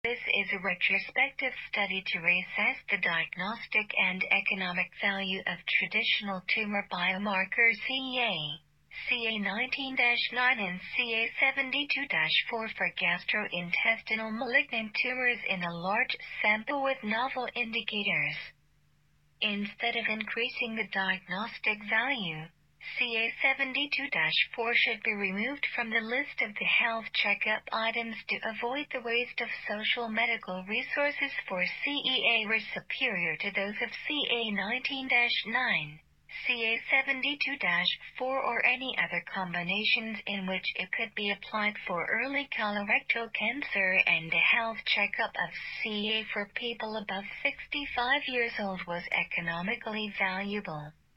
This is a retrospective study to reassess the diagnostic and economic value of traditional tumor biomarkers CEA, CA19-9 and CA72-4 for gastrointestinal malignant tumors in a large sample with novel indicators. Instead of increasing the diagnostic value, CA72-4 should be removed from the list of the health checkup items to avoid the waste of social medical resources for CEA were superior to those of CA19-9, CA72-4 or any other combinations in which it could be applied for early colorectal cancer, and a health checkup of CEA for people above 65 years old was economically valuable.